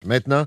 Maintenant,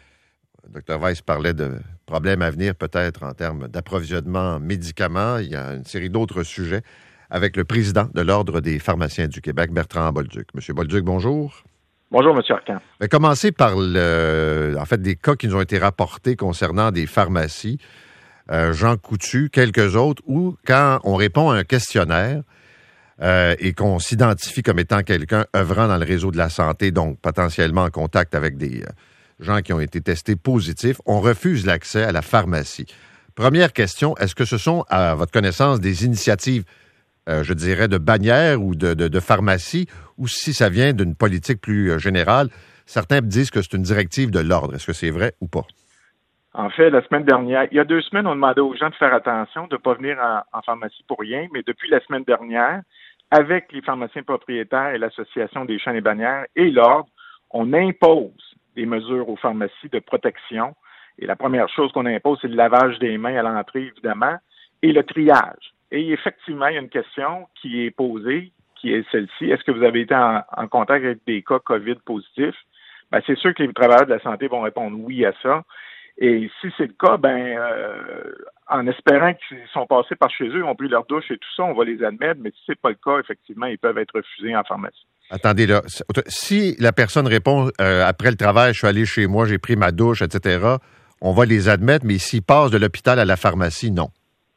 Dr Weiss parlait de problèmes à venir peut-être en termes d'approvisionnement en médicaments. Il y a une série d'autres sujets avec le président de l'Ordre des pharmaciens du Québec, Bertrand Bolduc. Monsieur Bolduc, bonjour. Bonjour, M. Arcan. Commencez par des cas qui nous ont été rapportés concernant des pharmacies, Jean Coutu, quelques autres, où quand on répond à un questionnaire et qu'on s'identifie comme étant quelqu'un œuvrant dans le réseau de la santé, donc potentiellement en contact avec des gens qui ont été testés positifs, on refuse l'accès à la pharmacie. Première question, est-ce que ce sont, à votre connaissance, des initiatives, je dirais, de bannières ou de pharmacie, ou si ça vient d'une politique plus générale? Certains disent que c'est une directive de l'Ordre. Est-ce que c'est vrai ou pas? En fait, la semaine dernière, il y a 2 semaines, on demandait aux gens de faire attention, de ne pas venir en pharmacie pour rien, mais depuis la semaine dernière, avec les pharmaciens propriétaires et l'Association des chaînes et bannières et l'Ordre, on impose des mesures aux pharmacies de protection. Et la première chose qu'on impose, c'est le lavage des mains à l'entrée, évidemment, et le triage. Et effectivement, il y a une question qui est posée, qui est celle-ci. Est-ce que vous avez été en contact avec des cas COVID positifs? Ben, c'est sûr que les travailleurs de la santé vont répondre oui à ça. Et si c'est le cas, en espérant qu'ils sont passés par chez eux, ils ont pris leur douche et tout ça, on va les admettre. Mais si c'est pas le cas, effectivement, ils peuvent être refusés en pharmacie. Attendez là, si la personne répond après le travail, je suis allé chez moi, j'ai pris ma douche, etc., on va les admettre, mais s'ils passent de l'hôpital à la pharmacie, non.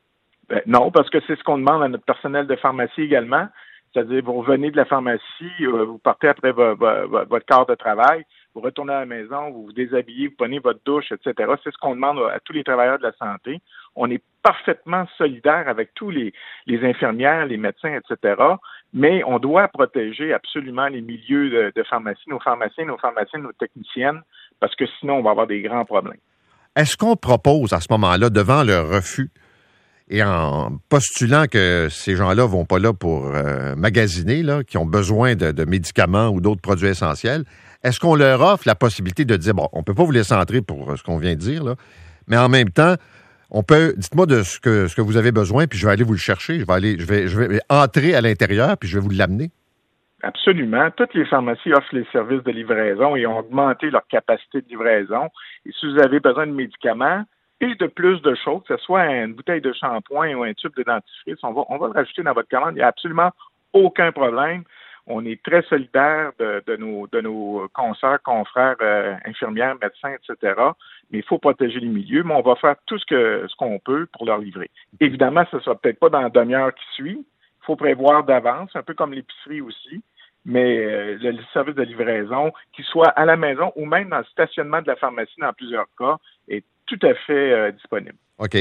Non, parce que c'est ce qu'on demande à notre personnel de pharmacie également. C'est-à-dire, vous revenez de la pharmacie, vous partez après votre quart de travail, vous retournez à la maison, vous vous déshabillez, vous prenez votre douche, etc. C'est ce qu'on demande à tous les travailleurs de la santé. On est parfaitement solidaires avec tous les infirmières, les médecins, etc., mais on doit protéger absolument les milieux de pharmacie, nos pharmaciens, nos techniciennes, parce que sinon, on va avoir des grands problèmes. Est-ce qu'on propose à ce moment-là, devant le refus, et en postulant que ces gens-là vont pas là pour magasiner, là, qui ont besoin de médicaments ou d'autres produits essentiels, est-ce qu'on leur offre la possibilité de dire, bon, on peut pas vous laisser entrer pour ce qu'on vient de dire, là, mais en même temps, dites-moi de ce que vous avez besoin, puis je vais aller vous le chercher, je vais entrer à l'intérieur, puis je vais vous l'amener? Absolument. Toutes les pharmacies offrent les services de livraison et ont augmenté leur capacité de livraison. Et si vous avez besoin de médicaments, et de plus de choses, que ce soit une bouteille de shampoing ou un tube de dentifrice, on va le rajouter dans votre commande. Il n'y a absolument aucun problème. On est très solidaires de nos consoeurs, confrères, infirmières, médecins, etc. Mais il faut protéger les milieux, mais on va faire tout ce qu'on peut pour leur livrer. Évidemment, ce ne sera peut-être pas dans la demi-heure qui suit. Il faut prévoir d'avance, un peu comme l'épicerie aussi. Mais le service de livraison, qu'il soit à la maison ou même dans le stationnement de la pharmacie, dans plusieurs cas, est tout à fait disponible. OK.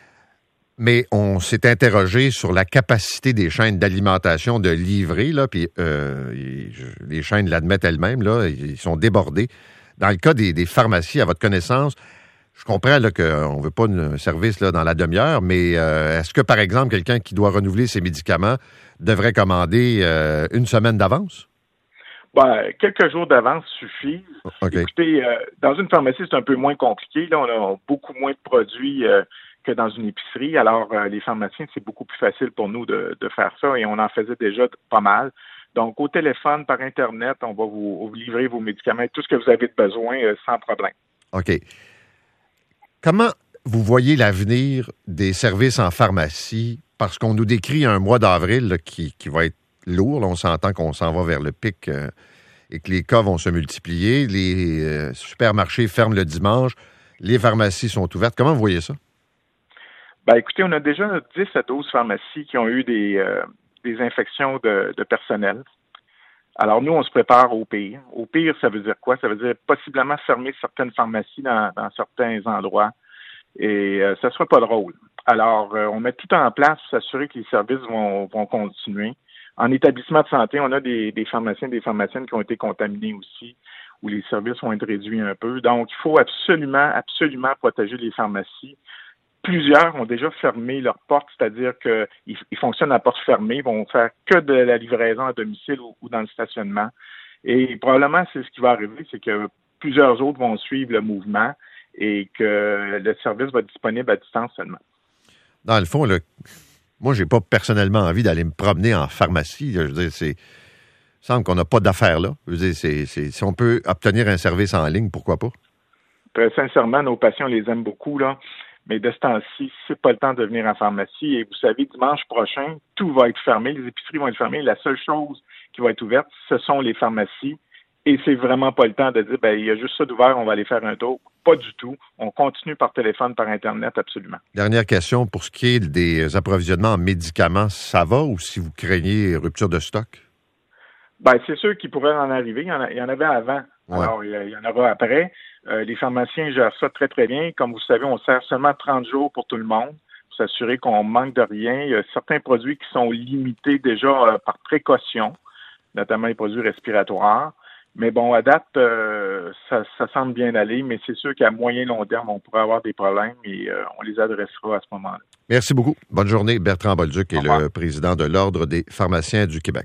Mais on s'est interrogé sur la capacité des chaînes d'alimentation de livrer, là, puis les chaînes l'admettent elles-mêmes, là, ils sont débordés. Dans le cas des pharmacies, à votre connaissance, je comprends là, qu'on ne veut pas un service là, dans la demi-heure, mais est-ce que, par exemple, quelqu'un qui doit renouveler ses médicaments devrait commander une semaine d'avance? Quelques jours d'avance suffit. Okay. Écoutez, dans une pharmacie, c'est un peu moins compliqué. Là, on a beaucoup moins de produits que dans une épicerie. Alors, les pharmaciens, c'est beaucoup plus facile pour nous de faire ça et on en faisait déjà pas mal. Donc, au téléphone, par Internet, on va vous livrer vos médicaments, tout ce que vous avez de besoin sans problème. OK. Comment vous voyez l'avenir des services en pharmacie? Parce qu'on nous décrit un mois d'avril là, qui va être lourd. Là, on s'entend qu'on s'en va vers le pic et que les cas vont se multiplier. Les supermarchés ferment le dimanche. Les pharmacies sont ouvertes. Comment vous voyez ça? Écoutez, on a déjà 10 à 12 pharmacies qui ont eu des infections de personnel. Alors, nous, on se prépare au pire. Au pire, ça veut dire quoi? Ça veut dire possiblement fermer certaines pharmacies dans certains endroits. Et ça ne sera pas drôle. Alors, on met tout en place pour s'assurer que les services vont continuer. En établissement de santé, on a des pharmaciens et des pharmaciennes qui ont été contaminés aussi, où les services vont être réduits un peu. Donc, il faut absolument protéger les pharmacies. Plusieurs ont déjà fermé leurs portes, c'est-à-dire qu'ils fonctionnent à porte fermée, ils vont faire que de la livraison à domicile ou dans le stationnement. Et probablement, c'est ce qui va arriver, c'est que plusieurs autres vont suivre le mouvement et que le service va être disponible à distance seulement. Dans le fond, moi, j'ai pas personnellement envie d'aller me promener en pharmacie. Je veux dire, Il semble qu'on n'a pas d'affaires là. Je veux dire, si on peut obtenir un service en ligne, pourquoi pas? Très sincèrement, nos patients les aiment beaucoup, là. Mais de ce temps-ci, c'est pas le temps de venir en pharmacie. Et vous savez, dimanche prochain, tout va être fermé. Les épiceries vont être fermées. La seule chose qui va être ouverte, ce sont les pharmacies. Et c'est vraiment pas le temps de dire, il y a juste ça d'ouvert, on va aller faire un tour. Pas du tout. On continue par téléphone, par Internet, absolument. Dernière question, pour ce qui est des approvisionnements en médicaments, ça va ou si vous craignez rupture de stock? C'est sûr qu'il pourrait en arriver. Il y en avait avant. Ouais. Alors, il y en aura après. Les pharmaciens gèrent ça très, très bien. Comme vous savez, on sert seulement 30 jours pour tout le monde pour s'assurer qu'on manque de rien. Il y a certains produits qui sont limités déjà par précaution, notamment les produits respiratoires. Mais bon, à date, ça semble bien aller, mais c'est sûr qu'à moyen et long terme, on pourrait avoir des problèmes et on les adressera à ce moment-là. Merci beaucoup. Bonne journée. Bertrand Bolduc est le président de l'Ordre des pharmaciens du Québec.